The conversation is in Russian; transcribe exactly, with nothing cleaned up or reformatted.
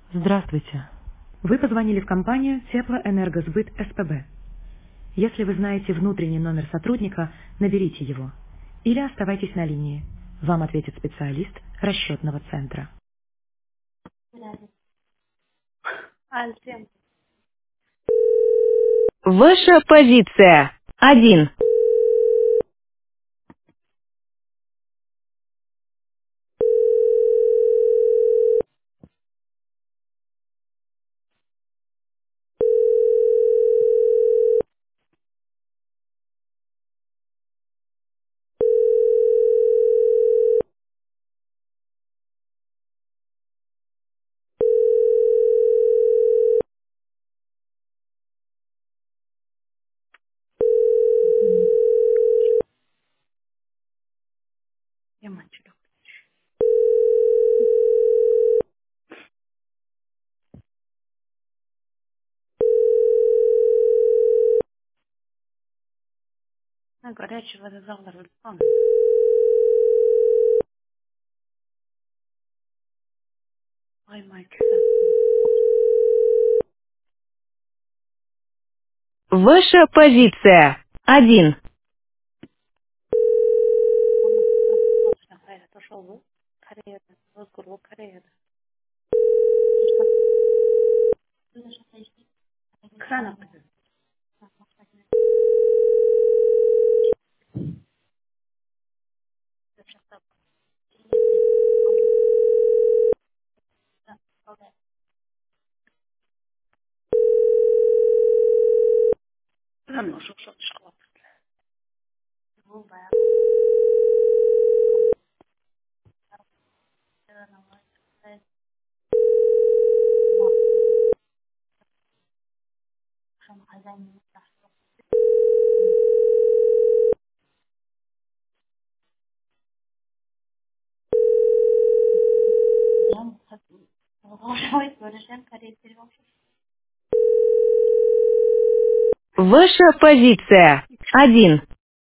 Здравствуйте. Вы позвонили в компанию Теплоэнергосбыт СПБ. Если вы знаете внутренний номер сотрудника, наберите его. Или оставайтесь на линии. Вам ответит специалист расчетного центра. Альфем. Ваша позиция. Один. Я мачу. На горячего разговора. Ой, Майк. Ваша позиция. Один. Пошел вы. Корея. Возгурло Корея. Крана. Равно, что что школа. Ваша позиция. Один.